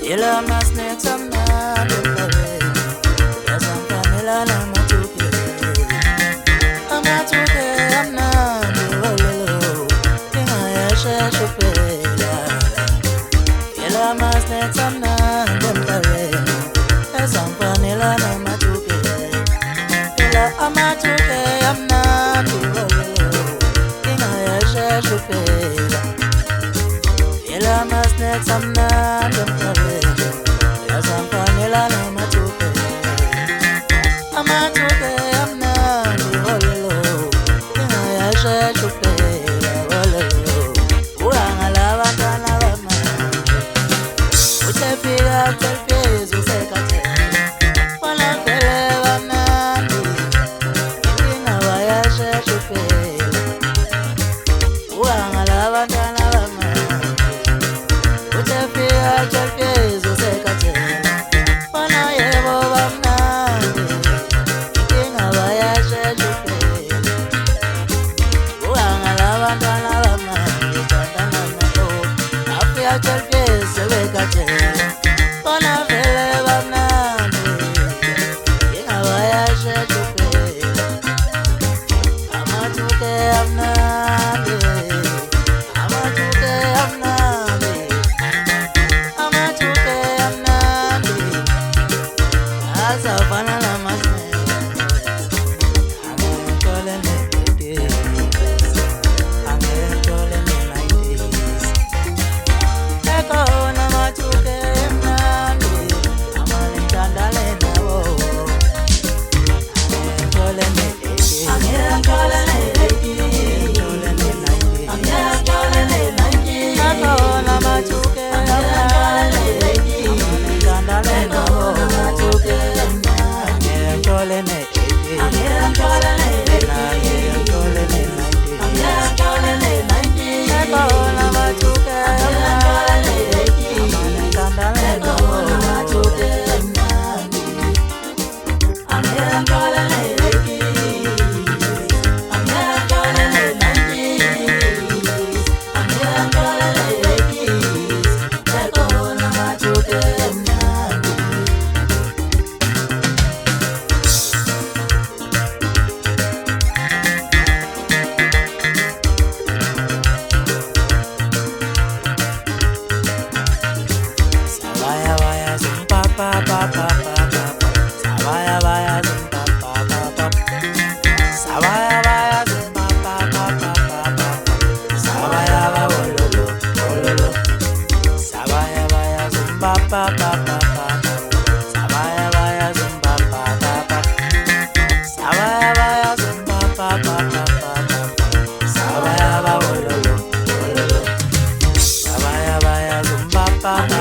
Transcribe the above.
Ila masne tamna dukare, yasampa nila na matuke, amatuke amna duololo, kinga yashe shupela. Ila masne tamna dukare, yasampa nila na matuke, ila amatuke amna duololo, kinga yashe shupela. Ila masne tamna dukare, yasampa nila na matuke, amatuke amna duololo, kinga yashe shupela ololo. Uangala wakana wama, utefika telfiz usekate, wala kele wamandi, kinga wayashe shupela. Uangala wakana wama, utefika telfiz usekate, wala yebo wamandi, kinga wayashe shupela. Uangala wakana wama, utandana nako, afya telfiz usekate, wala vele wamandi, kinga wayashe shupela. Amatuke amnandi, amatuke amnandi, amatuke amnandi, asafana na masne, angentole ne 80s, angentole ne 90s. Eko na matuke amnandi, amalintandale na wo, angentole ne 80s, angentole ne 90s, angentole ne 90s. Eko na matuke amnandi, amalintandale na wo, matuke amnandi, angentole ne 80s, angentole ne 90s, angentole ne 90s. Eko na matuke amnandi, amalintandale na wo, matuke amnandi, angentole ne 80s, angentole ne 90s, angentole ne 80s. Eko na matuke amnandi. Savaya vaya zumpa pa pa pa pa pa pa. Savaya vaya zumpa pa pa pa. Savaya vaya zumpa pa pa pa pa pa. Savaya va ololo ololo. Savaya vaya zumpa pa pa pa pa pa. Savaya vaya zumpa pa pa pa. Savaya vaya zumpa pa pa pa pa pa. Savaya va ololo ololo. Savaya vaya zumpa pa pa.